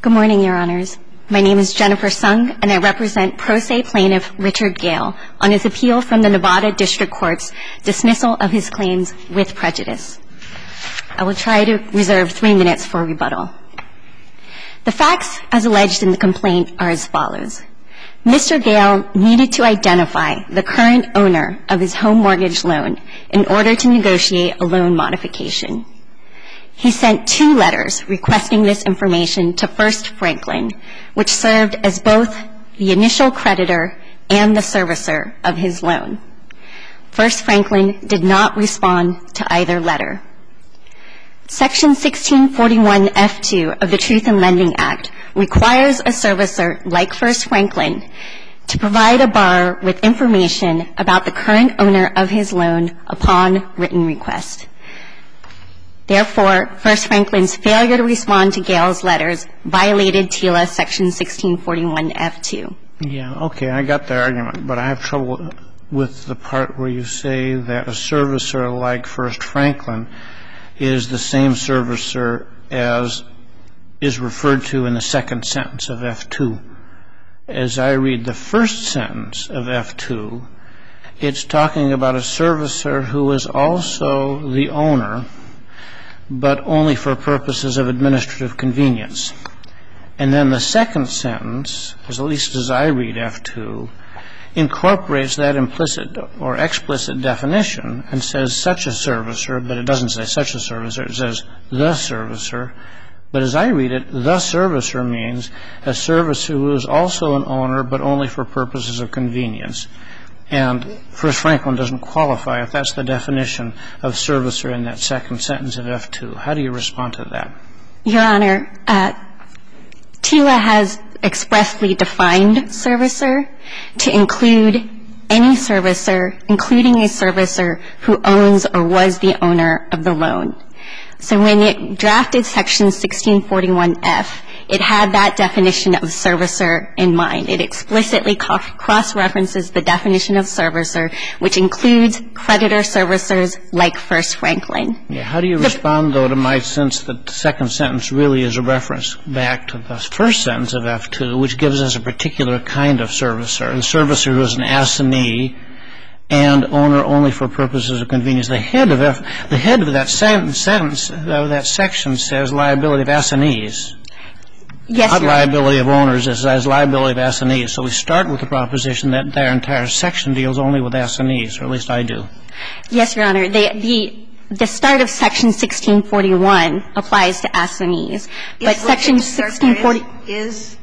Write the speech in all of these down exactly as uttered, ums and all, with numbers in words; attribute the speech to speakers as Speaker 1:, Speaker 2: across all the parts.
Speaker 1: Good morning, Your Honors. My name is Jennifer Sung, and I represent pro se plaintiff Richard Gale on his appeal from the Nevada District Court's dismissal of his claims with prejudice. I will try to reserve three minutes for rebuttal. The facts, as alleged in the complaint, are as follows. Mister Gale needed to identify the current owner of his home mortgage loan in order to negotiate a loan modification. He sent two letters requesting this information to First Franklin, which served as both the initial creditor and the servicer of his loan. First Franklin did not respond to either letter. Section sixteen forty-one F two of the Truth in Lending Act requires a servicer like First Franklin to provide a borrower with information about the current owner of his loan upon written request. Therefore, First Franklin's failure to respond to Gale's letters violated T I L A Section sixteen forty-one F two.
Speaker 2: Yeah, okay, I got the argument, but I have trouble with the part where you say that a servicer like First Franklin is the same servicer as is referred to in the second sentence of F two. As I read the first sentence of F two, it's talking about a servicer who is also the owner, but only for purposes of administrative convenience. And then the second sentence, at least as I read F two, incorporates that implicit or explicit definition and says such a servicer, but it doesn't say such a servicer, it says the servicer. But as I read it, the servicer means a servicer who is also an owner, but only for purposes of convenience. And First Franklin doesn't qualify if that's the definition of servicer in that second sentence of F two. How do you respond to that?
Speaker 1: Your Honor, uh, T I L A has expressly defined servicer to include any servicer, including a servicer who owns or was the owner of the loan. So when it drafted Section sixteen forty-one F, it had that definition of servicer in mind. It explicitly cross-references the definition of servicer, which includes creditor servicers like First Franklin.
Speaker 2: Yeah, how do you respond, though, to my sense that the second sentence really is a reference back to the first sentence of F two, which gives us a particular kind of servicer, a servicer who is an assignee and owner only for purposes of convenience. The head of F, the head of that sentence, sentence of that section says liability of assignees.
Speaker 1: Yes,
Speaker 2: Not
Speaker 1: Your Honor.
Speaker 2: liability of owners, it says liability of assignees. So we start with the proposition that their entire section deals only with assignees, or at least I do.
Speaker 1: Yes, Your Honor. The, the, the start of Section sixteen forty-one applies to assignees. But Section sixteen forty
Speaker 3: is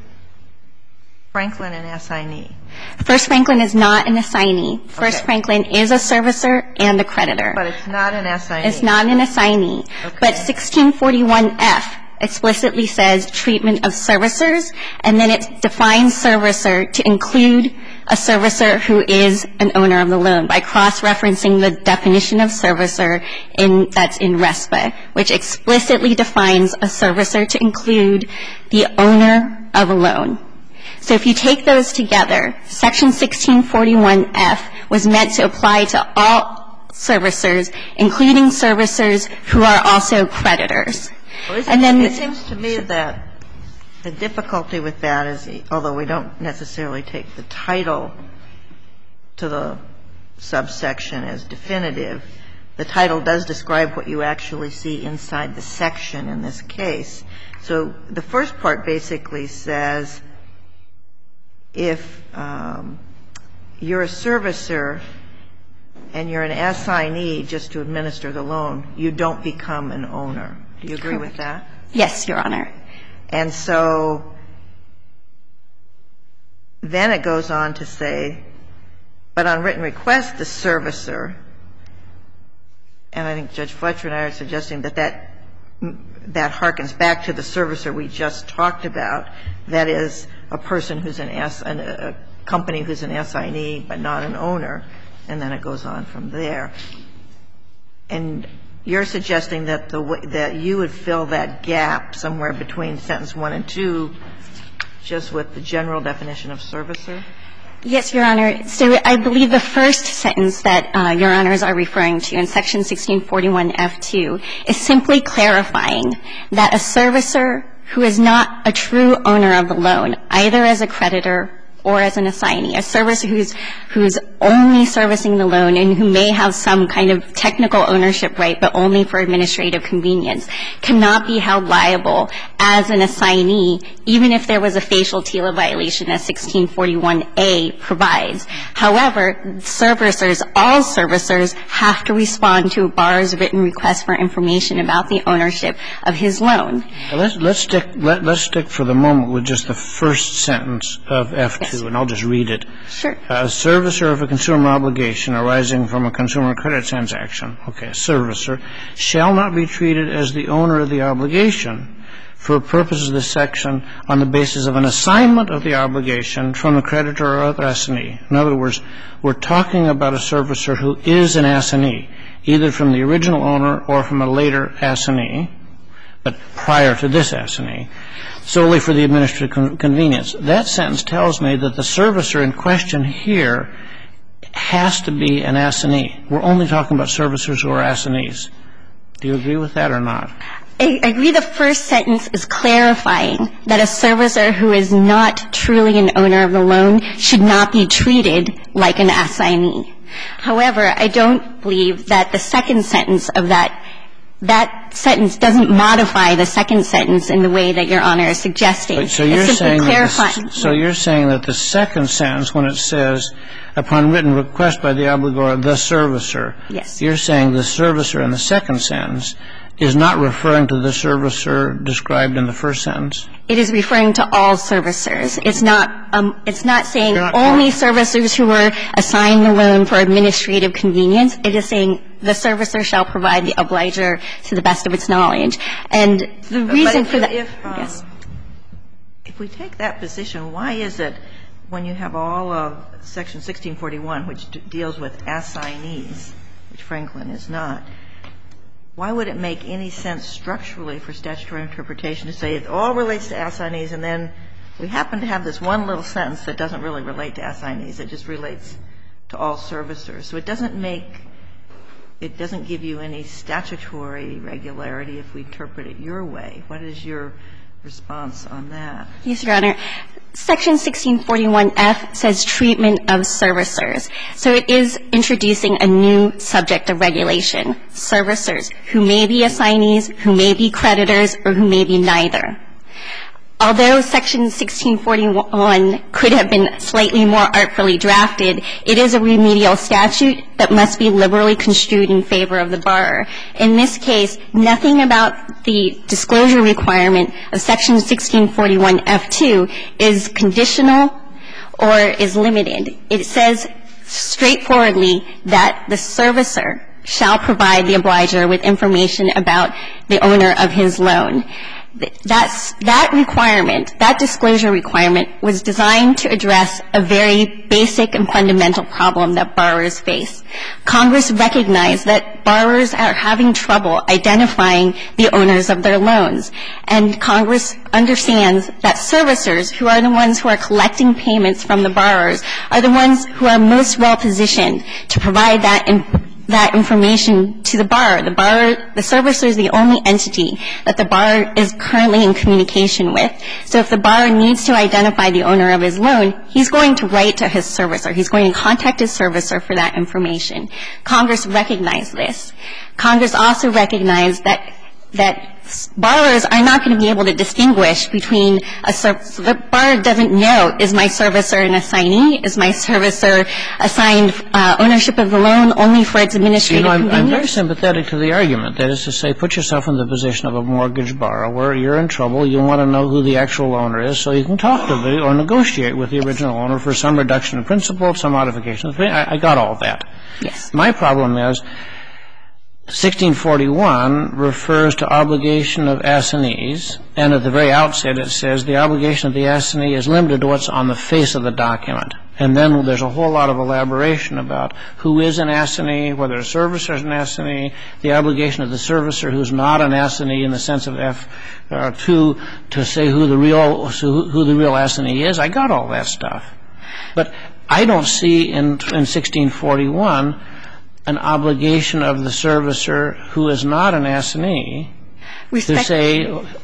Speaker 3: Franklin an assignee?
Speaker 1: First Franklin is not an assignee. First
Speaker 3: Okay.
Speaker 1: Franklin is a servicer and a creditor.
Speaker 3: But it's not an assignee.
Speaker 1: It's not an assignee.
Speaker 3: Okay.
Speaker 1: But sixteen forty-one F explicitly says treatment of servicers, and then it defines servicer to include a servicer who is an owner of the loan by cross-referencing the definition of servicer in, that's in RESPA, which explicitly defines a servicer to include the owner of a loan. So if you take those together, Section sixteen forty-one F was meant to apply to all servicers, including servicers who are also creditors.
Speaker 3: Well,
Speaker 1: and then
Speaker 3: it seems to me that the difficulty with that is, although we don't necessarily take the title to the subsection as definitive, the title does describe what you actually see inside the section in this case. So the first part basically says if um, you're a servicer and you're an assignee just to administer the loan, you don't become an owner. Do you agree with that?
Speaker 1: Yes, Your Honor.
Speaker 3: And so then it goes on to say, but on written request, the servicer, and I think Judge Fletcher and I are suggesting that that, that harkens back to the servicer we just talked about, that is a person who's an ass, a company who's an assignee but not an owner, and then it goes on from there. And you're suggesting that the that you would fill that gap somewhere between sentence one and two just with the general definition of servicer?
Speaker 1: Yes, Your Honor. So I believe the first sentence that uh, Your Honors are referring to in Section sixteen forty-one F two is simply clarifying that a servicer who is not a true owner of the loan, either as a creditor or as an assignee, a servicer who's who's only servicing the loan and who may have some kind of technical ownership right, but only for administrative convenience, cannot be held liable as an assignee, even if there was a facial TILA violation, as sixteen forty-one A provides. However, servicers, all servicers, have to respond to a borrower's written request for information about the ownership of his loan.
Speaker 2: Let's let's stick let, let's stick for the moment with just the first sentence of F two. And I'll just read it.
Speaker 1: Sure.
Speaker 2: A servicer of a consumer obligation arising from a consumer credit transaction, okay, a servicer, shall not be treated as the owner of the obligation for purposes of this section on the basis of an assignment of the obligation from the creditor or other assignee. In other words, we're talking about a servicer who is an assignee, either from the original owner or from a later assignee, but prior to this assignee, solely for the administrative con- convenience. That sentence tells me that the servicer in question here has to be an assignee. We're only talking about servicers who are assignees. Do you agree with that or not?
Speaker 1: I agree the first sentence is clarifying that a servicer who is not truly an owner of the loan should not be treated like an assignee. However, I don't believe that the second sentence of that that sentence doesn't modify the second sentence in the way that Your Honor is suggesting.
Speaker 2: So you're
Speaker 1: it's
Speaker 2: saying
Speaker 1: clarifying.
Speaker 2: That the, so you're saying that the second sentence, when it says, upon written request by the obligor, the servicer,
Speaker 1: yes,
Speaker 2: you're saying the servicer in the second sentence is not referring to the servicer described in the first sentence?
Speaker 1: It is referring to all servicers. It's not um, it's not saying
Speaker 2: not
Speaker 1: only servicers who were assigned the loan for administrative convenience. It is saying the servicer shall provide the obliger to the best of its knowledge. And the
Speaker 3: but
Speaker 1: reason
Speaker 3: if
Speaker 1: for
Speaker 3: you,
Speaker 1: that
Speaker 3: if, um,
Speaker 1: yes.
Speaker 3: if we take that position, why is it when you have all of Section sixteen forty-one, which d- deals with assignees, which Franklin is not, why would it make any sense structurally for statutory interpretation to say it all relates to assignees, and then we happen to have this one little sentence that doesn't really relate to assignees. It just relates to all servicers. So it doesn't make – it doesn't give you any statutory regularity if we interpret it your way. What is your response on that?
Speaker 1: Yes, Your Honor. Section sixteen forty-one F says treatment of servicers. So it is introducing a new subject of regulation, servicers, who may be assignees, who may be creditors, or who may be neither. Although Section sixteen forty-one could have been slightly more artfully drafted, it is a remedial statute that must be liberally construed in favor of the borrower. In this case, nothing about the disclosure requirement of Section sixteen forty-one F two is conditional or is limited. It says straightforwardly that the servicer shall provide the obliger with information about the owner of his loan. That's, that requirement, that disclosure requirement was designed to address a very basic and fundamental problem that borrowers face. Congress recognized that borrowers are having trouble identifying the owners of their loans. And Congress understands that servicers, who are the ones who are collecting payments from the borrowers, are the ones who are most well positioned to provide that information that information to the borrower. The borrower, the servicer is the only entity that the borrower is currently in communication with. So if the borrower needs to identify the owner of his loan, he's going to write to his servicer. He's going to contact his servicer for that information. Congress recognized this. Congress also recognized that that borrowers are not going to be able to distinguish between a servicer. The borrower doesn't know, is my servicer an assignee? Is my servicer assigned uh, ownership of the loan only for its administrative
Speaker 2: you know, I'm,
Speaker 1: convenience?
Speaker 2: I'm very sympathetic to the argument. That is to say, put yourself in the position of a mortgage borrower. You're in trouble. You want to know who the actual owner is so you can talk to the or negotiate with the original owner for some reduction in principal, some modifications. I, I got all that.
Speaker 1: Yes.
Speaker 2: My problem is sixteen forty-one refers to obligation of assignees, and at the very outset it says the obligation of the assignee is limited to what's on the face of the document. And then there's a whole lot of elaboration about who is an assignee, whether a servicer is an assignee, the obligation of the servicer who's not an assignee in the sense of F two to say who the real who the real assignee is. I got all that stuff. But I don't see in in sixteen forty-one an obligation of the servicer who is not an assignee
Speaker 1: Respect-
Speaker 2: to say,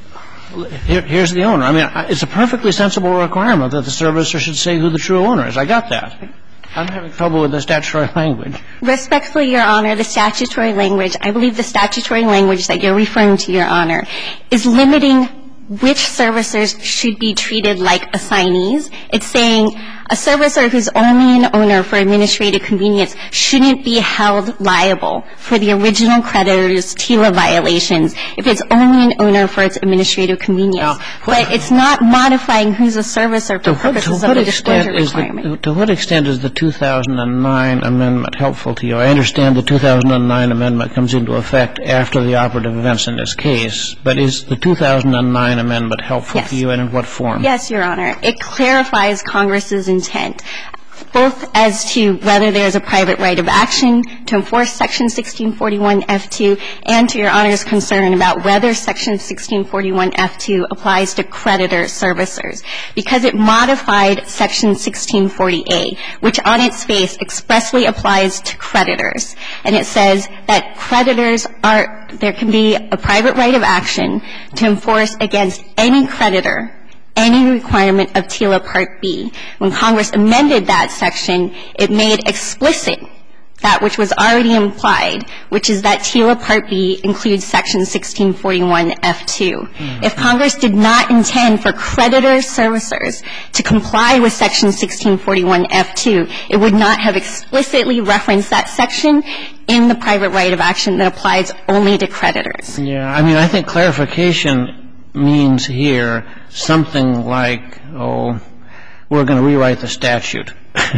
Speaker 2: here, here's the owner. I mean, it's a perfectly sensible requirement that the servicer should say who the true owner is. I got that. I'm having trouble with the statutory language.
Speaker 1: Respectfully, Your Honor, the statutory language, I believe the statutory language that you're referring to, Your Honor, is limiting which servicers should be treated like assignees. It's saying a servicer who's only an owner for administrative convenience shouldn't be held liable for the original creditor's TILA violations if it's only an owner for its administrative convenience. Now, but it's not modifying who's a servicer for purposes of the disclosure requirement.
Speaker 2: The, to what extent is the two thousand nine amendment helpful to you? I understand the two thousand nine amendment comes into effect after the operative events in this case, but is the two thousand nine amendment helpful
Speaker 1: yes.
Speaker 2: to you, and in what form?
Speaker 1: Yes, Your Honor. It clarifies Congress's intent, both as to whether there's a private right of action to enforce Section sixteen forty-one F two and to Your Honor's concern about whether Section sixteen forty-one F two applies to creditor servicers, because it modified Section sixteen forty A, which on its face expressly applies to creditors. And it says that creditors are, there can be a private right of action to enforce against any creditor any requirement of TILA Part B. When Congress amended that section, it made explicit that which was already implied, which is that TILA Part B includes Section sixteen forty-one F two. Mm-hmm. If Congress did not intend for creditor servicers to comply with Section sixteen forty-one F two, it would not have explicitly referenced that section in the private right of action that applies only to creditors.
Speaker 2: Yeah, I mean, I think clarification means here something like, oh, we're going to rewrite the statute.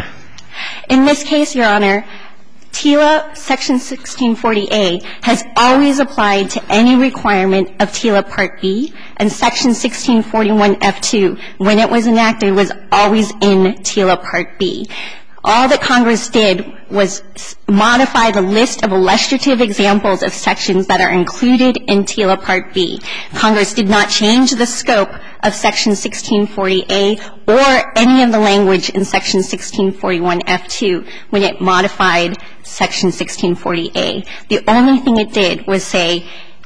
Speaker 1: In this case, Your Honor, TILA Section sixteen forty A has always applied to any requirement of TILA Part B, and Section sixteen forty-one F two, when it was enacted, was always in TILA Part B. All that Congress did was modify the list of illustrative examples of sections that are included in TILA Part B. Congress did not change the scope of Section sixteen forty A or any of the language in Section sixteen forty-one F two when it modified Section sixteen forty A. The only thing it did was say,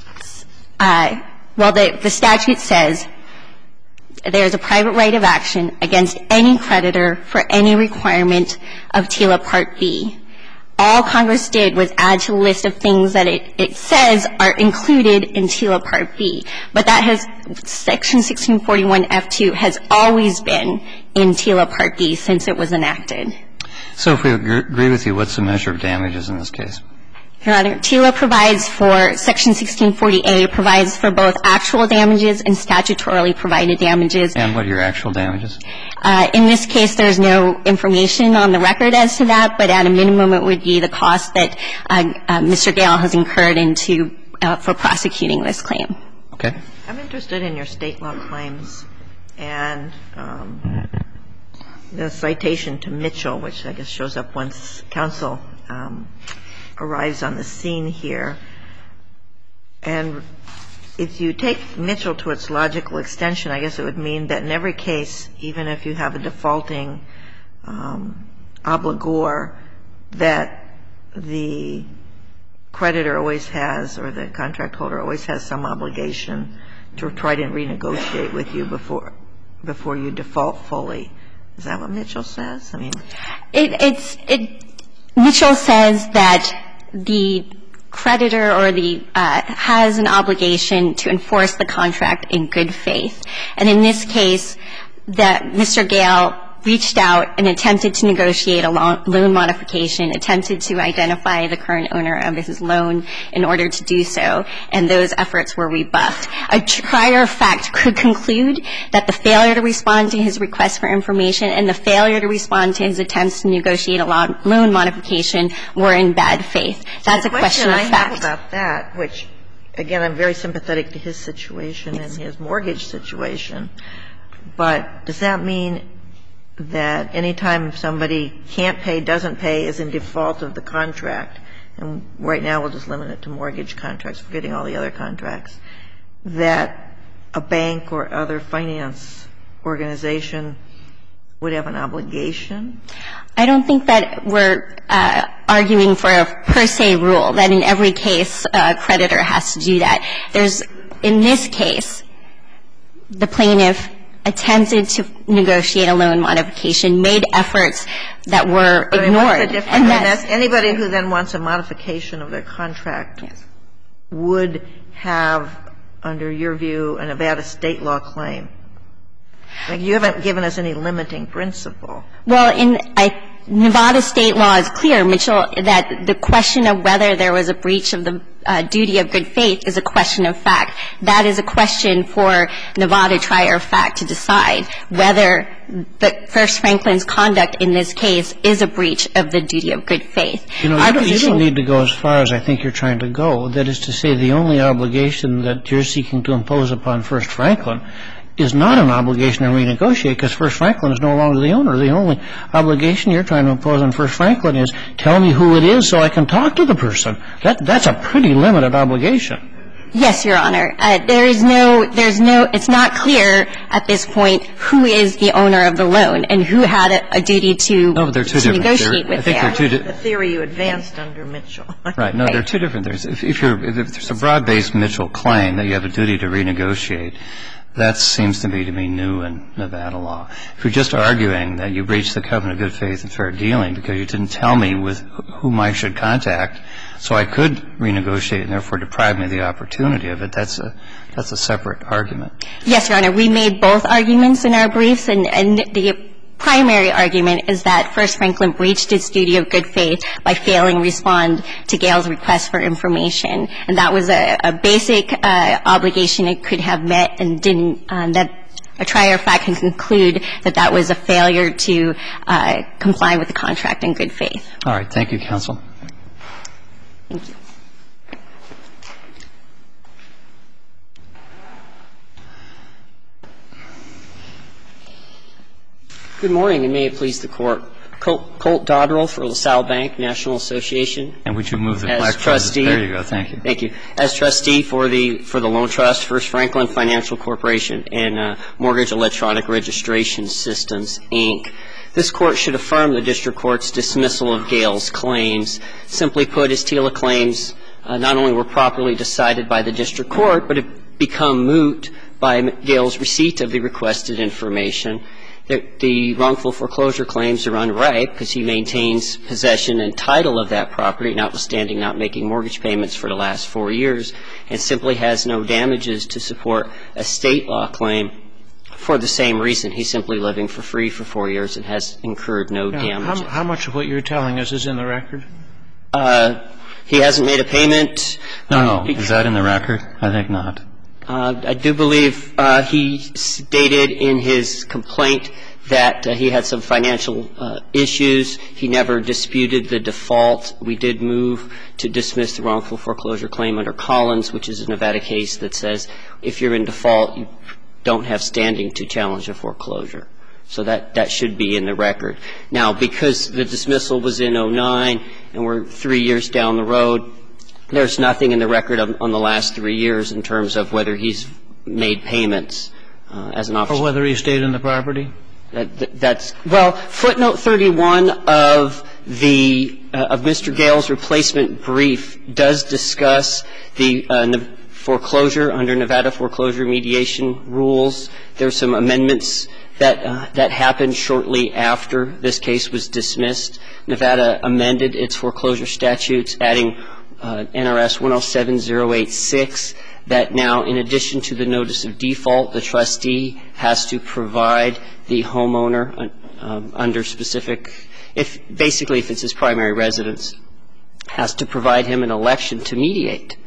Speaker 1: uh, well, the, the statute says there's a private right of action against any creditor for any requirement of TILA Part B. All Congress did was add to the list of things that it, it says are included in TILA Part B. But that has, Section sixteen forty-one F two has always been in TILA Part B since it was enacted.
Speaker 4: So if we agree with you, what's the measure of damages in this case?
Speaker 1: Your Honor, TILA provides for, Section sixteen forty A provides for both actual damages and statutorily provided damages.
Speaker 4: And what are your actual damages?
Speaker 1: Uh, in this case, there's no information on the record as to that, but at a minimum it would be the cost that uh, uh, Mister Gale has incurred into uh, for prosecuting this claim.
Speaker 4: Okay.
Speaker 3: I'm interested in your state law claims and um, the citation to Mitchell, which I guess shows up once counsel um, arrives on the scene here. And if you take Mitchell to its logical extension, I guess it would mean that in every case, even if you have a defaulting um, obligor, that the creditor always has, or the contract holder always has some obligation to try to renegotiate with you before before you default fully. Is that what Mitchell says? I mean,
Speaker 1: it, it's it. Mitchell says that the creditor or the uh, has an obligation to enforce the contract in good faith, and in this case, that Mister Gale reached out and attempted to negotiate a loan modification, attempted to identify the current owner of his loan in order to do so, and those efforts were rebuffed. A trier of fact could conclude that the failure to respond to his request for information and the failure to respond to his attempts to negotiate a loan modification were in bad faith. That's a question of fact.
Speaker 3: The question I have about that, which, again, I'm very sympathetic to his situation and his mortgage situation, but does that mean that any time somebody can't pay, doesn't pay, is in default of the contract, and right now we'll just limit it to mortgage contracts, forgetting all the other contracts, that a bank or other finance organization would have an obligation?
Speaker 1: I don't think that we're uh, arguing for a per se rule, that in every case a creditor has to do that. There's, in this case, the plaintiff attempted to negotiate a loan modification, made efforts that were
Speaker 3: But
Speaker 1: ignored.
Speaker 3: What's the
Speaker 1: and
Speaker 3: that's, that's anybody who then wants a modification of their contract
Speaker 1: yes.
Speaker 3: would have, under your view, a Nevada state law claim. Like, you haven't given us any limiting principle.
Speaker 1: Well, in I, Nevada state law is clear, Mitchell, that the question of whether there was a breach of the uh, duty of good faith is a question of fact. That is a question for Nevada trier of fact to decide whether the First Franklin's conduct in this case is a breach of the duty of good faith.
Speaker 2: You know, you don't, you don't need to go as far as I think you're trying to go. That is to say, the only obligation that you're seeking to impose upon First Franklin is not an obligation to renegotiate, because First Franklin is no longer the owner. The only obligation you're trying to impose on First Franklin is tell me who it is so I can talk to the person. That that's a pretty limited obligation.
Speaker 1: Yes, Your Honor. Uh, there is no, there's no, it's not clear at this point who is the owner of the loan and who had a, a duty to,
Speaker 4: no, but they're two
Speaker 1: to
Speaker 4: different.
Speaker 1: negotiate
Speaker 4: they're,
Speaker 1: with
Speaker 4: I think
Speaker 1: there.
Speaker 4: they're two
Speaker 3: The theory you advanced under Mitchell.
Speaker 4: Right. No,
Speaker 1: Right.
Speaker 4: they're two different. There's, if, if, you're, if there's a broad-based Mitchell claim that you have a duty to renegotiate, that seems to me to be new in Nevada law. If you're just arguing that you breached the covenant of good faith and fair dealing because you didn't tell me with whom I should contact so I could renegotiate and therefore deprive me of the opportunity of it, that's a that's a separate argument.
Speaker 1: Yes, Your Honor. We made both arguments in our briefs, and, and the primary argument is that First Franklin breached its duty of good faith by failing to respond to Gale's request for information. And that was a, a basic uh, obligation it could have met and didn't, um, that a trier of fact can conclude that that was a failure to uh, comply with the contract in good faith.
Speaker 4: All right. Thank you, counsel.
Speaker 1: Thank you.
Speaker 5: Good morning, and may it please the Court. Colt, Colt Dodrell for LaSalle Bank National Association.
Speaker 4: And would you move the
Speaker 5: As
Speaker 4: black
Speaker 5: trustee.
Speaker 4: There you go. Thank you.
Speaker 5: Thank you. As trustee for the for the Loan Trust, First Franklin Financial Corporation, and uh, Mortgage Electronic Registration Systems, Incorporated. This Court should affirm the District Court's dismissal of Gale's claims. Simply put, his TILA claims uh, not only were properly decided by the District Court, but have become moot by Gale's receipt of the requested information. The, the wrongful foreclosure claims are unripe because he maintains possession and title of that property, notwithstanding not making mortgage payments for the last four years, and simply has no damages to support a state law claim for the same reason. He's simply living for free for four years and has incurred no
Speaker 2: Now,
Speaker 5: damages.
Speaker 2: How, how much of what you're telling us is in the record?
Speaker 5: Uh, he hasn't made a payment.
Speaker 4: No, no. Is that in the record? I think not.
Speaker 5: Uh, I do believe uh, he stated in his complaint that uh, he had some financial uh, issues. He never disputed the default. We did move to dismiss the wrongful foreclosure claim under Collins, which is a Nevada case that says if you're in default, you don't have standing to challenge a foreclosure. So that, that should be in the record. Now, because the dismissal was in oh nine and we're three years down the road, there's nothing in the record on, on the last three years in terms of whether he's made payments uh, as an officer.
Speaker 2: Or whether he stayed in the property?
Speaker 5: That, that, that's well, footnote thirty-one of the uh, of Mister Gale's replacement brief does discuss the uh, ne- foreclosure under Nevada foreclosure mediation rules. There's some amendments that uh, that happened shortly after this case was dismissed. Nevada amended its foreclosure statutes, adding Uh, N R S one oh seven oh eight six, that now, in addition to the notice of default, the trustee has to provide the homeowner um, under specific, if basically if it's his primary residence, has to provide him an election to mediate.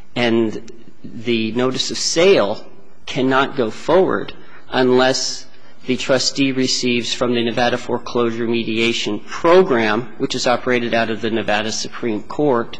Speaker 5: And the notice of sale cannot go forward unless the trustee receives from the Nevada Foreclosure Mediation Program, which is operated out of the Nevada Supreme Court,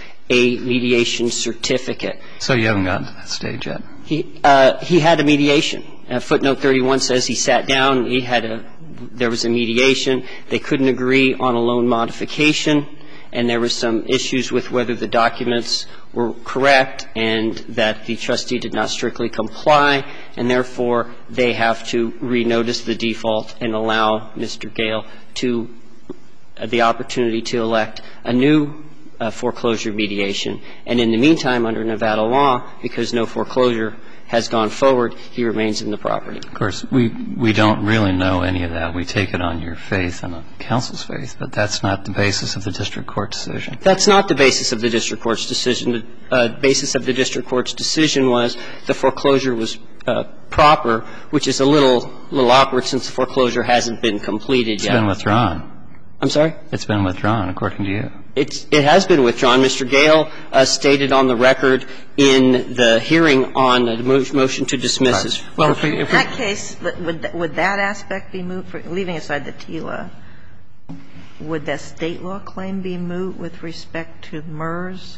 Speaker 5: a mediation certificate.
Speaker 4: So you haven't gotten to that stage yet?
Speaker 5: He, uh, he had a mediation. Uh, footnote thirty-one says he sat down, he had a, there was a mediation. They couldn't agree on a loan modification, and there were some issues with whether the documents were correct and that the trustee did not strictly comply, and therefore they have to renotice the default and allow Mister Gale to uh, the opportunity to elect a new Uh, foreclosure mediation. And in the meantime, under Nevada law, because no foreclosure has gone forward, he remains in the property.
Speaker 4: Of course, we we don't really know any of that. We take it on your faith and on counsel's faith, but that's not the basis of the district court decision.
Speaker 5: That's not the basis of the district court's decision. The uh, basis of the district court's decision was the foreclosure was uh, proper, which is a little little awkward since the foreclosure hasn't been completed
Speaker 4: it's
Speaker 5: yet.
Speaker 4: It's been withdrawn.
Speaker 5: I'm sorry?
Speaker 4: It's been withdrawn, according to you.
Speaker 5: It's, it has been withdrawn. Mister Gale uh, stated on the record in the hearing on the motion to dismiss his.
Speaker 4: Right. Well, if we, if
Speaker 3: in that case, would, would that aspect be moot? For, leaving aside the TILA, would that state law claim be moot with respect to MERS?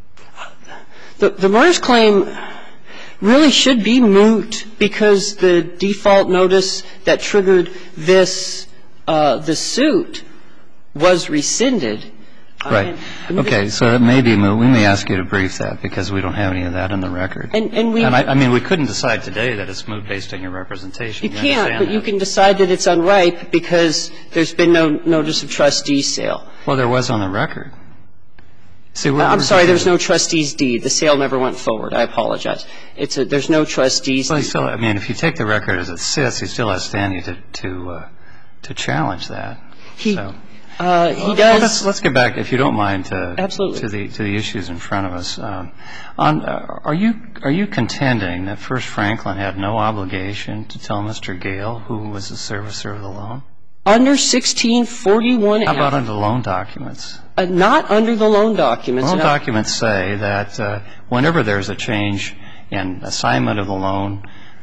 Speaker 5: The, the MERS claim really should be moot because the default notice that triggered this, uh, the suit was rescinded.
Speaker 4: Right. Okay. So it may be moot. We may ask you to brief that because we don't have any of that in the record.
Speaker 5: And, and we.
Speaker 4: And I, I mean, we couldn't decide today that it's moot based on your representation.
Speaker 5: You
Speaker 4: you
Speaker 5: can't, but
Speaker 4: that.
Speaker 5: you can decide that it's unripe because there's been no notice of trustee sale.
Speaker 4: Well, there was on the record. See, we're,
Speaker 5: I'm
Speaker 4: we're
Speaker 5: sorry, there's no trustee's deed. The sale never went forward. I apologize. It's a, there's no trustee's
Speaker 4: well,
Speaker 5: deed.
Speaker 4: Still, I mean, if you take the record as it sits, he still has standing to to uh, to challenge that.
Speaker 5: He.
Speaker 4: So.
Speaker 5: Uh, he
Speaker 4: well,
Speaker 5: does.
Speaker 4: Let's, let's get back, if you don't mind, to
Speaker 5: Absolutely.
Speaker 4: to the to the issues in front of us. Um, on, uh, are you are you contending that First Franklin had no obligation to tell Mister Gale who was the servicer of the loan?
Speaker 5: Under sixteen forty-one F.
Speaker 4: How about under the loan documents?
Speaker 5: Uh, not under the loan documents.
Speaker 4: Loan
Speaker 5: no.
Speaker 4: documents say that uh, whenever there's a change in assignment of the loan,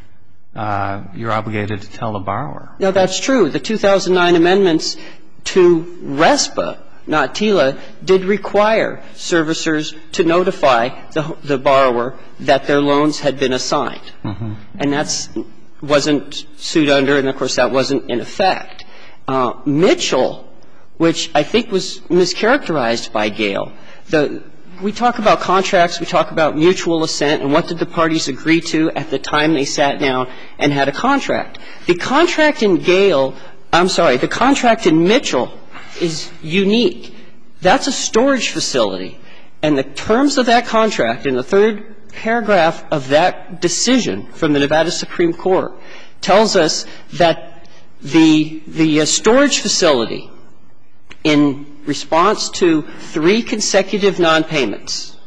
Speaker 4: uh, you're obligated to tell the borrower.
Speaker 5: No, that's true. The two thousand nine amendments to RESPA, not TILA, did require servicers to notify the, the borrower that their loans had been assigned.
Speaker 4: Mm-hmm.
Speaker 5: And that's wasn't sued under, and of course that wasn't in effect. Uh, Mitchell, which I think was mischaracterized by Gale, the we talk about contracts, we talk about mutual assent, and what did the parties agree to at the time they sat down and had a contract. The contract in Gale I'm sorry, the contract in Mitchell is unique. That's a storage facility. And the terms of that contract in the third paragraph of that decision from the Nevada Supreme Court tells us that the, the uh, storage facility, in response to three consecutive nonpayments,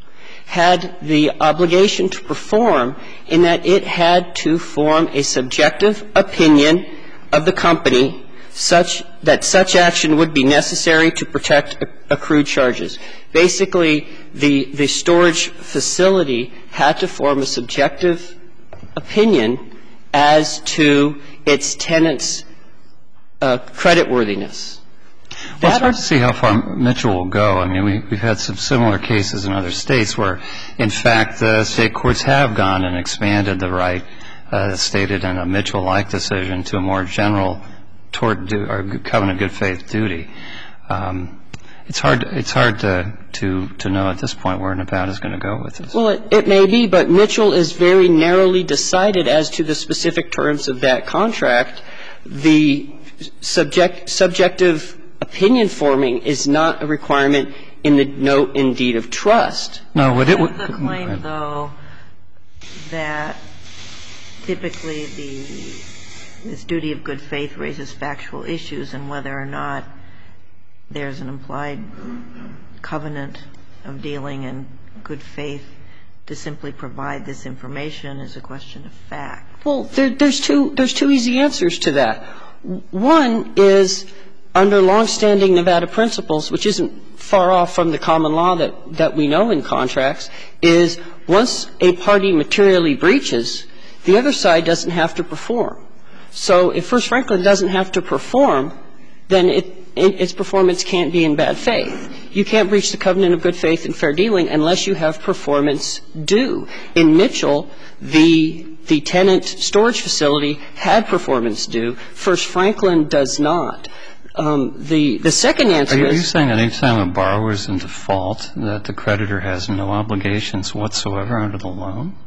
Speaker 5: had the obligation to perform in that it had to form a subjective opinion of the company such that such action would be necessary to protect accrued charges. Basically, the, the storage facility had to form a subjective opinion as to its tenants' uh, creditworthiness.
Speaker 4: Well, it's hard to see how far Mitchell will go. I mean, we, we've had some similar cases in other states where, in fact, the state courts have gone and expanded the right Uh, stated in a Mitchell-like decision to a more general tort du- or covenant good faith duty. Um, it's hard. It's hard to, to to know at this point where Nevada is going to go with this.
Speaker 5: Well, it, it may be, but Mitchell is very narrowly decided as to the specific terms of that contract. The subject subjective opinion forming is not a requirement in the note in deed of trust.
Speaker 4: No, would it? Would,
Speaker 3: the claim, though, that typically the this duty of good faith raises factual issues, and whether or not there's an implied covenant of dealing in good faith to simply provide this information is a question of fact.
Speaker 5: Well, there, there's two there's two easy answers to that. One is under longstanding Nevada principles, which isn't far off from the common law that, that we know in contracts, is once a party materially breaches, the other side doesn't have to perform. So if First Franklin doesn't have to perform, then it, it, its performance can't be in bad faith. You can't breach the covenant of good faith and fair dealing unless you have performance due. In Mitchell, the the tenant storage facility had performance due. First Franklin does not. Um, the the second answer
Speaker 4: are you,
Speaker 5: is.
Speaker 4: Are you saying that any time a borrower is in default, that the creditor has no obligations whatsoever under the loan?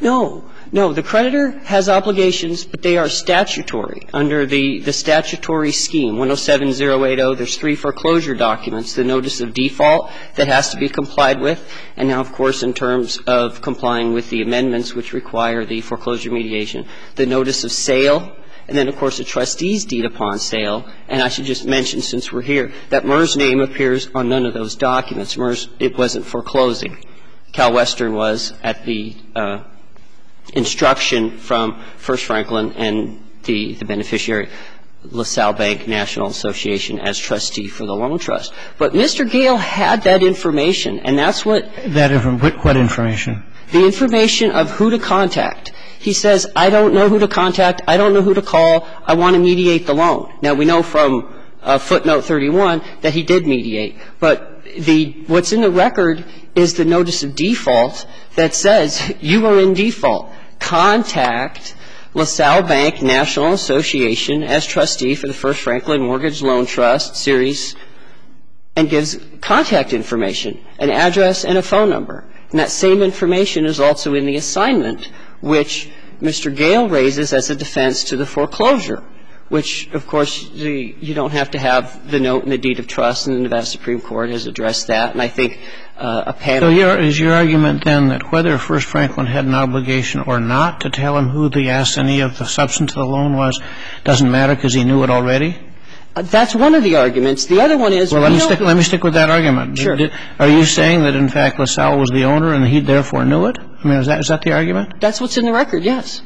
Speaker 5: No. No. The creditor has obligations, but they are statutory. Under the, the statutory scheme, one oh seven oh eight oh, there's three foreclosure documents, the notice of default that has to be complied with, and now, of course, in terms of complying with the amendments which require the foreclosure mediation, the notice of sale, and then, of course, a trustee's deed upon sale. And I should just mention, since we're here, that MERS name appears on none of those documents. MERS, it wasn't foreclosing. Cal Western was at the uh, instruction from First Franklin and the, the beneficiary, LaSalle Bank National Association, as trustee for the loan trust. But Mister Gale had that information, and that's what –
Speaker 2: That – what information?
Speaker 5: The information of who to contact. He says, I don't know who to contact. I don't know who to call. I want to mediate the loan. Now, we know from uh, footnote thirty-one that he did mediate. But the what's in the record is the notice of default that says you are in default. Contact LaSalle Bank National Association as trustee for the First Franklin Mortgage Loan Trust series, and gives contact information, an address and a phone number. And that same information is also in the assignment, which Mister Gale raises as a defense to the foreclosure, which, of course, the, you don't have to have the note in the deed of trust, and the Nevada Supreme Court has addressed that. And I think uh, a panel –
Speaker 2: So your, is your argument then that whether First Franklin had an obligation or not to tell him who the assignee of the substance of the loan was doesn't matter because he knew it already?
Speaker 5: Uh, that's one of the arguments. The other one is –
Speaker 2: Well, let me, stick, let me stick with that argument.
Speaker 5: Sure.
Speaker 2: Did, are you saying that, in fact, LaSalle was the owner and he therefore knew it? I mean, is that, is that the argument?
Speaker 5: That's what's in the record, yes.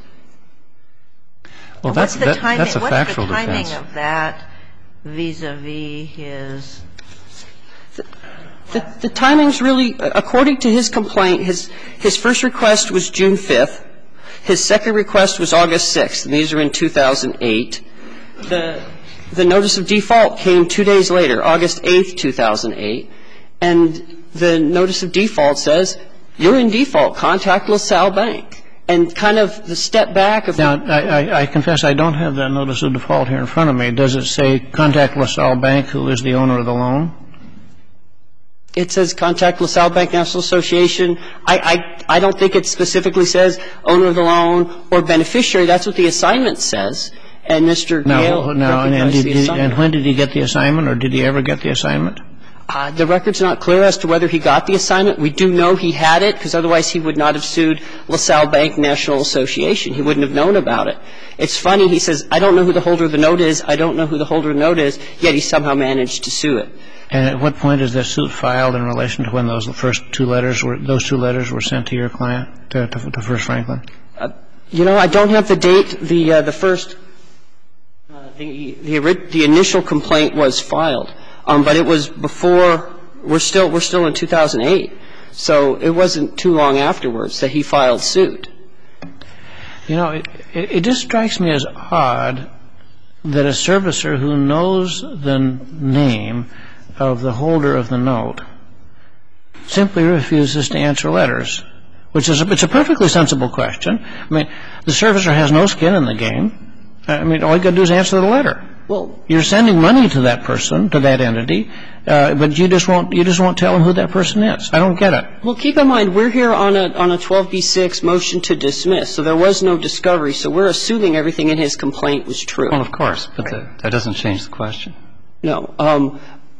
Speaker 4: Well, that's,
Speaker 3: the
Speaker 4: that,
Speaker 3: timing,
Speaker 4: that's a factual
Speaker 3: what's the timing
Speaker 4: defense.
Speaker 3: of that vis-a-vis his
Speaker 5: The, the, the timing's really – according to his complaint, his, his first request was June fifth. His second request was August sixth, and these are in two thousand eight. The – The notice of default came two days later, August eighth, two thousand eight, and the notice of default says, you're in default, contact LaSalle Bank. And kind of the step back of –
Speaker 2: Now, I, I, I confess I don't have that notice of default here in front of me. Does it say contact LaSalle Bank, who is the owner of the loan?
Speaker 5: It says contact LaSalle Bank National Association. I, I, I don't think it specifically says owner of the loan or beneficiary. That's what the assignment says. And Mister Gale
Speaker 2: now, and, and, did,
Speaker 5: the
Speaker 2: did, and when did he get the assignment, or did he ever get the assignment?
Speaker 5: Uh, the record's not clear as to whether he got the assignment. We do know he had it, because otherwise he would not have sued LaSalle Bank National Association. He wouldn't have known about it. It's funny. He says, I don't know who the holder of the note is. I don't know who the holder of the note is, yet he somehow managed to sue it.
Speaker 2: And at what point is this suit filed in relation to when those first two letters were – those two letters were sent to your client, to, to, to First Franklin?
Speaker 5: Uh, you know, I don't have the date. The uh, the first uh, the the the initial complaint was filed, um, but it was before. We're still we're still in two thousand eight, so it wasn't too long afterwards that he filed suit.
Speaker 2: You know, it, it, it just strikes me as odd that a servicer who knows the name of the holder of the note simply refuses to answer letters, which is a, it's a perfectly sensible question. I mean, the servicer has no skin in the game. I mean, all you got to do is answer the letter.
Speaker 5: Well,
Speaker 2: you're sending money to that person, to that entity, uh, but you just won't you just won't tell them who that person is. I don't get it.
Speaker 5: Well, keep in mind, we're here on a on a twelve B six motion to dismiss, so there was no discovery. So we're assuming everything in his complaint was true.
Speaker 4: Well, of course, but the, that doesn't change the question.
Speaker 5: No. Um,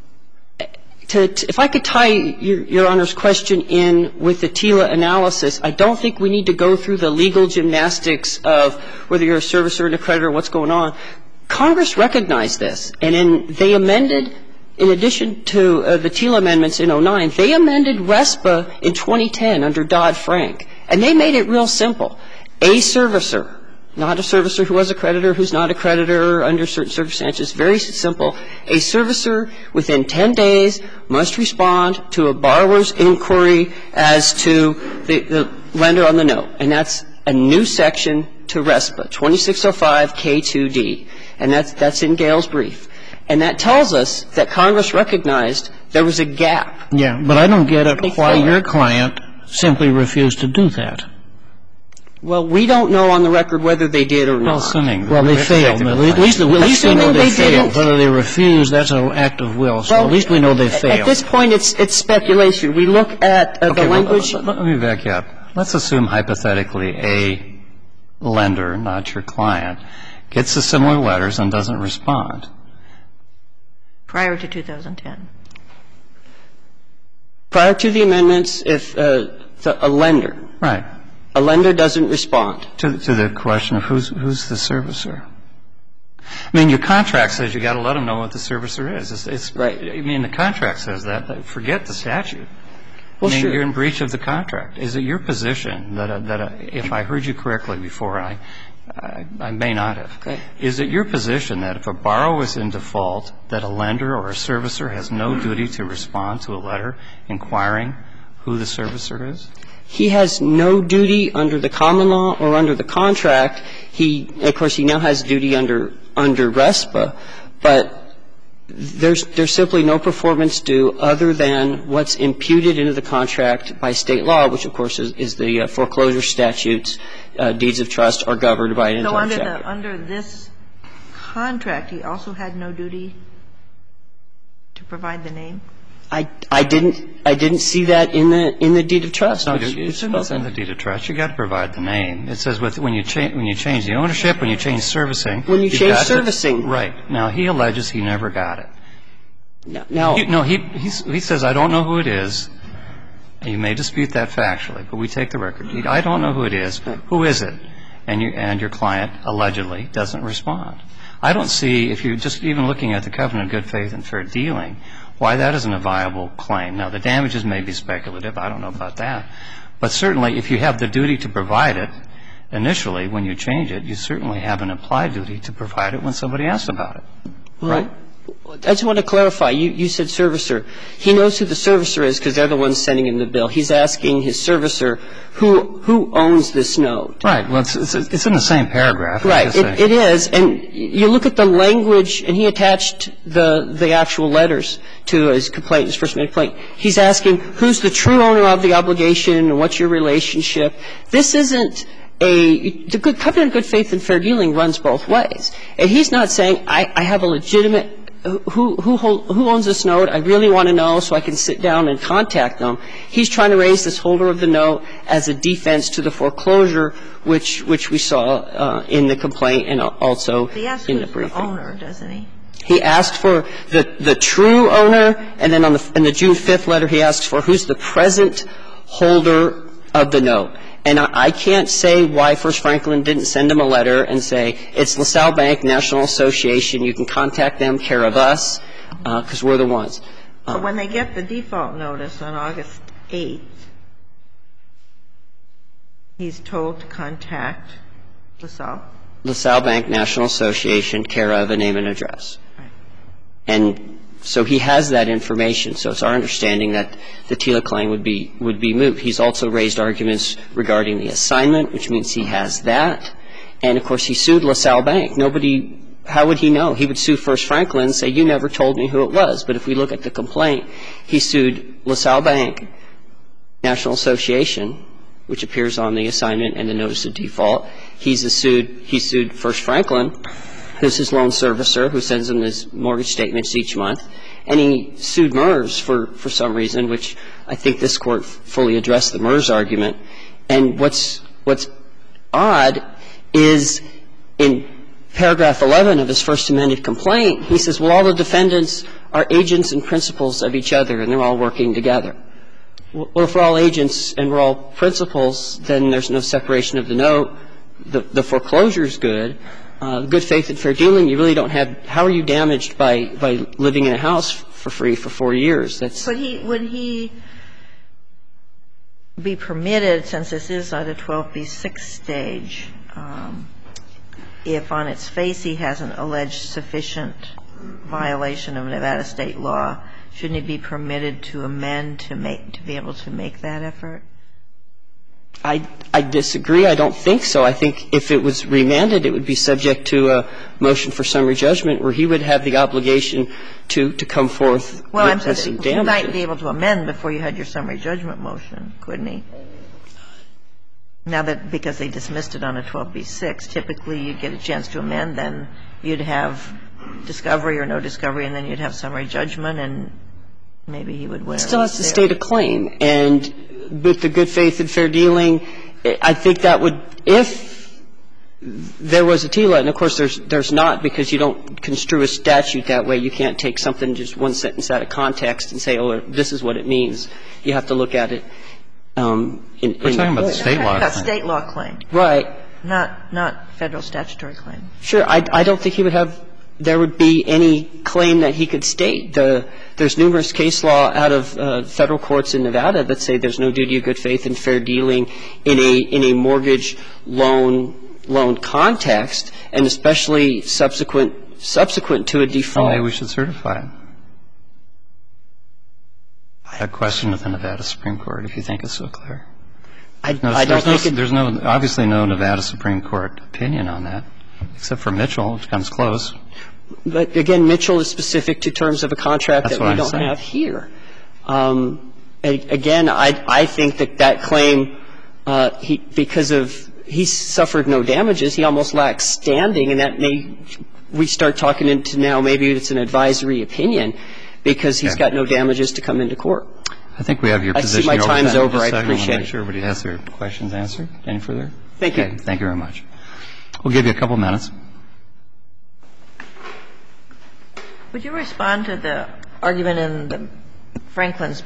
Speaker 5: to, to, if I could tie your, your Honor's question in with the TILA analysis, I don't think we need to go through the legal gymnastics of whether you're a servicer and a creditor, what's going on. Congress recognized this, and in, they amended, in addition to uh, the TILA amendments in oh nine, they amended RESPA in twenty ten under Dodd-Frank, and they made it real simple. A servicer, not a servicer who was a creditor, who's not a creditor under certain circumstances, very simple. A servicer within ten days must respond to a borrower's inquiry as to the, the lender on the note, and that's a new section to RESPA, twenty-six oh five K two D. And that's, that's in Gale's brief. And that tells us that Congress recognized there was a gap.
Speaker 2: Yeah, but I don't get it why your client simply refused to do that.
Speaker 5: Well, we don't know on the record whether they did or not.
Speaker 4: Well, assuming.
Speaker 2: Well, they failed. At least, at least we know they,
Speaker 5: they
Speaker 2: failed.
Speaker 5: Didn't.
Speaker 2: Whether they refused, that's an act of will. So
Speaker 5: well,
Speaker 2: at least we know they failed.
Speaker 5: At this point, it's, it's speculation. We look at uh,
Speaker 4: okay,
Speaker 5: the language.
Speaker 4: Well, let me back you up. let's assume hypothetically a lender, not your client, gets the similar letters and doesn't respond.
Speaker 3: Prior to two thousand ten.
Speaker 5: Prior to the amendments, if uh, the, a lender.
Speaker 4: Right.
Speaker 5: A lender doesn't respond.
Speaker 4: To, to the question of who's, who's the servicer. I mean, your contract says you got to let them know what the servicer is. It's, it's,
Speaker 5: right.
Speaker 4: I mean, the contract says that. But forget the statute.
Speaker 5: Well,
Speaker 4: I mean,
Speaker 5: sure.
Speaker 4: You're in breach of the contract. Is it your position that, a, that a, if I heard you correctly before, I, I, I may not have.
Speaker 5: Okay.
Speaker 4: Is it your position that if a borrower is in default, that a lender or a servicer has no duty to respond to a letter inquiring who the servicer is?
Speaker 5: He has no duty under the common law or under the contract. He, of course, he now has duty under under RESPA, but there's there's simply no performance due other than what's imputed into the contract by state law, which, of course, is, is the uh, foreclosure statutes. Uh, deeds of trust are governed by an
Speaker 3: so
Speaker 5: entire
Speaker 3: under
Speaker 5: chapter.
Speaker 3: the under this contract, he also had no duty to provide the name?
Speaker 5: I, I didn't I didn't see that in the in the deed of trust.
Speaker 4: No,
Speaker 5: which,
Speaker 4: it's
Speaker 5: which
Speaker 4: in the deed of trust. You got to provide the name. It says with, when you change when you change the ownership, when you change servicing.
Speaker 5: When you change servicing.
Speaker 4: To, right. Now he alleges he never got it.
Speaker 5: No, now,
Speaker 4: he, no, he he's, he says I don't know who it is. And you may dispute that factually, but we take the record. He, I don't know who it is. Who is it? And you and your client allegedly doesn't respond. I don't see, if you're just even looking at the covenant of good faith and fair dealing, why that isn't a viable claim. Now, the damages may be speculative. I don't know about that. But certainly, if you have the duty to provide it initially when you change it, you certainly have an implied duty to provide it when somebody asks about it.
Speaker 5: well,
Speaker 4: right?
Speaker 5: I just want to clarify. You, you said servicer. He knows who the servicer is because they're the ones sending him the bill. He's asking his servicer who who owns this note.
Speaker 4: Right. Well, it's, it's, it's in the same paragraph.
Speaker 5: Right. It, it is. And you look at the language, and he attached the the actual letters to his complaint, his first amendment complaint. He's asking who's the true owner of the obligation and what's your relationship. This isn't a – the good covenant of good faith and fair dealing runs both ways. And he's not saying I, I have a legitimate – who who hold, who owns this note? I really want to know so I can sit down and contact them. He's trying to raise this holder of the note as a defense to the foreclosure, which which we saw uh, in the complaint and also
Speaker 3: He asks
Speaker 5: in
Speaker 3: who's
Speaker 5: the briefing.
Speaker 3: the owner, doesn't he?
Speaker 5: He asked for the the true owner, and then on the in the June fifth letter he asks for who's the present holder of the note. And I, I can't say why First Franklin didn't send him a letter and say, it's LaSalle Bank National Association. You can contact them, care of us, because uh, we're the ones. Uh,
Speaker 3: But when they get the default notice on August eighth, he's told to contact LaSalle.
Speaker 5: LaSalle Bank National Association, care of, a name and address.
Speaker 3: Right.
Speaker 5: And so he has that information. So it's our understanding that the TILA claim would be would be moot. He's also raised arguments regarding the assignment, which means he has that. And, of course, he sued LaSalle Bank. Nobody – how would he know? He would sue First Franklin and say, you never told me who it was. But if we look at the complaint, he sued LaSalle Bank National Association, which appears on the assignment and the notice of default. He's a sued – he sued First Franklin, who's his loan servicer, who sends him his mortgage statements each month. And he sued MERS for, for some reason, which I think this Court fully addressed the MERS argument. And what's what's odd is in paragraph eleven of his first amended complaint, he says, well, all the defendants are agents and principals of each other, and they're all working together. Well, if we're all agents and we're all principals, then there's no separation of the note. The, the foreclosure is good. Uh, good faith and fair dealing, you really don't have – how are you damaged by, by living in a house for free for four years? That's –
Speaker 3: Would he, would he be permitted, since this is at a twelve B six stage, um, if on its face he hasn't alleged sufficient violation of Nevada state law, shouldn't he be permitted to amend to make – to be able to make that effort?
Speaker 5: I, I disagree. I don't think so. I think if it was remanded, it would be subject to a motion for summary judgment where he would have the obligation to, to come forth
Speaker 3: well,
Speaker 5: with,
Speaker 3: I'm
Speaker 5: with some
Speaker 3: saying
Speaker 5: damages.
Speaker 3: he might be able to amend before you had your summary judgment motion, couldn't he? Now that because they dismissed it on a twelve B six, typically you'd get a chance to amend, then you'd have discovery or no discovery, and then you'd have summary judgment, and maybe he would win.
Speaker 5: Still has to state a claim. And with the good faith and fair dealing, I think that would, if there was a TILA, and of course there's there's not, because you don't construe a statute that way. You can't take something, just one sentence out of context and say, oh, this is what it means. You have to look at it. Um, in,
Speaker 4: We're
Speaker 5: in
Speaker 4: talking about the state law
Speaker 3: A
Speaker 4: claim.
Speaker 3: state law claim.
Speaker 5: Right.
Speaker 3: Not not federal statutory claim.
Speaker 5: Sure. I, I don't think he would have, there would be any claim that he could state. The, there's numerous case law out of uh, federal courts in Nevada that say there's no duty of good faith and fair dealing in a in a mortgage loan loan context, and especially subsequent subsequent to a default.
Speaker 4: Well, maybe we should certify it. A question with the Nevada Supreme Court, if you think it's so clear.
Speaker 5: I,
Speaker 4: No,
Speaker 5: I don't
Speaker 4: there's
Speaker 5: think
Speaker 4: no,
Speaker 5: it,
Speaker 4: there's no, obviously no Nevada Supreme Court opinion on that, except for Mitchell, which comes close.
Speaker 5: But again, Mitchell is specific to terms of a contract
Speaker 4: That's
Speaker 5: that
Speaker 4: what
Speaker 5: we
Speaker 4: I'm
Speaker 5: don't
Speaker 4: saying.
Speaker 5: have here. Um, a- again, I, I think that that claim, uh, he, because of, he suffered no damages, he almost lacks standing, and that may, we start talking into now maybe it's an advisory opinion, because he's
Speaker 4: Okay.
Speaker 5: got no damages to come into court.
Speaker 4: I think we have your
Speaker 5: I see
Speaker 4: position.
Speaker 5: my
Speaker 4: You're
Speaker 5: time's
Speaker 4: time.
Speaker 5: over.
Speaker 4: Just a
Speaker 5: I
Speaker 4: second.
Speaker 5: appreciate
Speaker 4: want to make
Speaker 5: it.
Speaker 4: sure everybody has their questions answered. Any further?
Speaker 5: Thank you.
Speaker 4: Okay. Thank you very much. We'll give you a couple minutes.
Speaker 3: Would you respond to the argument in the Franklin's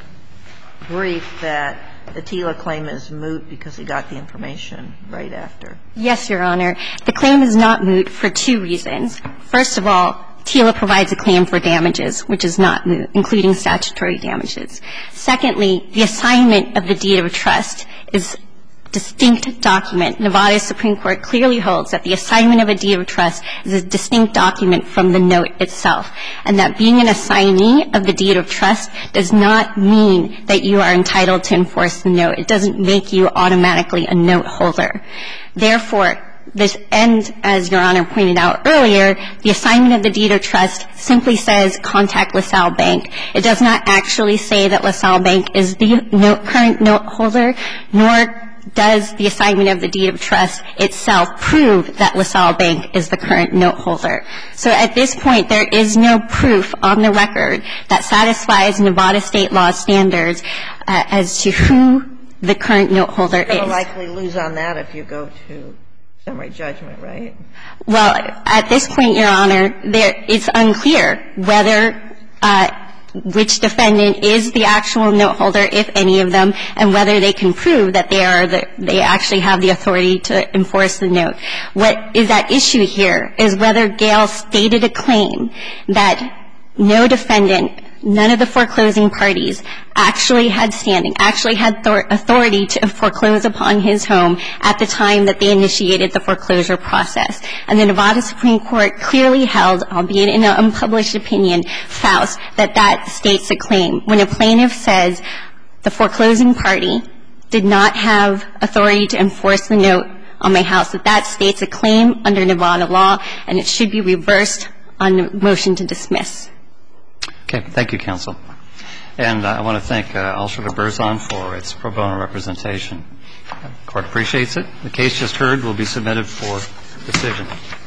Speaker 3: brief that the TILA claim is moot because he got the information right after?
Speaker 1: Yes, Your Honor. The claim is not moot for two reasons. First of all, TILA provides a claim for damages, which is not moot, including statutory damages. Secondly, the assignment of the deed of trust is a distinct document. Nevada's Supreme Court clearly holds that the assignment of a deed of trust is a distinct document from the note itself, and that being an assignee of the deed of trust does not mean that you are entitled to enforce the note. It doesn't make you automatically a note holder. Therefore, this end, as Your Honor pointed out earlier, the assignment of the deed of trust simply says contact LaSalle Bank. It does not actually say that LaSalle Bank is the note, current note holder, nor does the assignment of the deed of trust itself prove that LaSalle Bank is the current note holder. So at this point, there is no proof on the record that satisfies Nevada state law standards uh, as to who the current note holder
Speaker 3: You're going to
Speaker 1: is.
Speaker 3: likely lose on that if you go to summary judgment, right?
Speaker 1: Well, at this point, Your Honor, there, it's unclear whether uh, which defendant is the actual note holder, if any of them, and whether they can prove that they are the, they actually have the authority to enforce the note. What is at issue here is whether Gale stated a claim that no defendant, none of the foreclosing parties actually had standing, actually had th- authority to foreclose upon his home at the time that they initiated the foreclosure process. And the Nevada Supreme Court clearly held, albeit in an unpublished opinion, Faust, that that states a claim. When a plaintiff says the foreclosing party did not have authority to enforce the note on my house, that that states a claim under Nevada law, and it should be reversed on motion to dismiss.
Speaker 4: Okay. Thank you, counsel. And uh, I want to thank uh, Alsher-Berzon for its pro bono representation. The Court appreciates it. The case just heard will be submitted for decision.